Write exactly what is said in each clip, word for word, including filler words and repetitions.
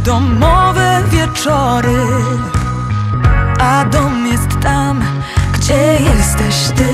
domowe wieczory, a dom jest tam, gdzie jesteś ty.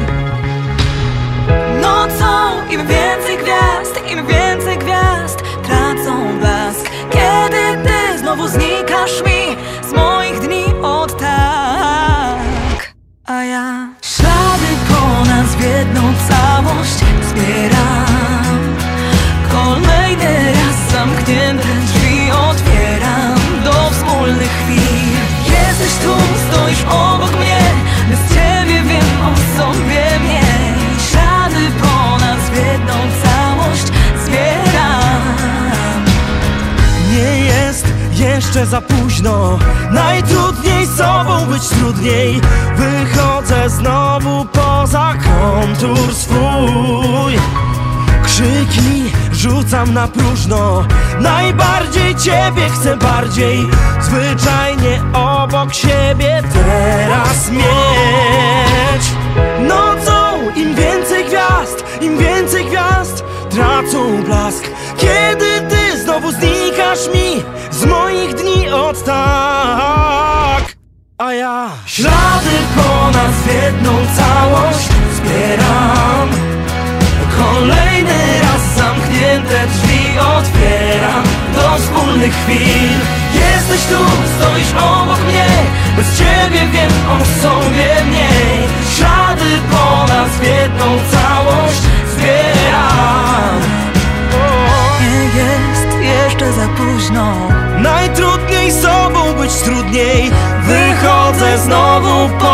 Nocą im więcej gwiazd, im więcej gwiazd tracą blask, kiedy ty znowu znikasz mi z moich dni od tak. A ja ślady po nas w jedną całość zbieram, kolejny raz zamknięte drzwi otwieram do wspólnych chwil. Jesteś tu, stoisz obok mnie, bez ciebie wiem o sobie mniej. Ślady po nas w jedną całość zbieram. Nie jest jeszcze za późno, najtrudniej sobą być trudniej. Wychodzę znowu poza kontur swój, krzyki rzucam na próżno, najbardziej ciebie chcę bardziej, zwyczajnie obok siebie teraz mieć. Nocą im więcej gwiazd, im więcej gwiazd tracą blask, kiedy ty znowu znikasz mi z moich dni od tak. A ja ślady po nas w jedną całość zbieram, kolejny raz zamknięte drzwi otwieram do wspólnych chwil. Jesteś tu, stoisz obok mnie, bez ciebie wiem o sobie mniej. Ślady po nas w jedną całość zbieram. Nie jest jeszcze za późno, Najtrudniej sobą być trudniej, wychodzę znowu po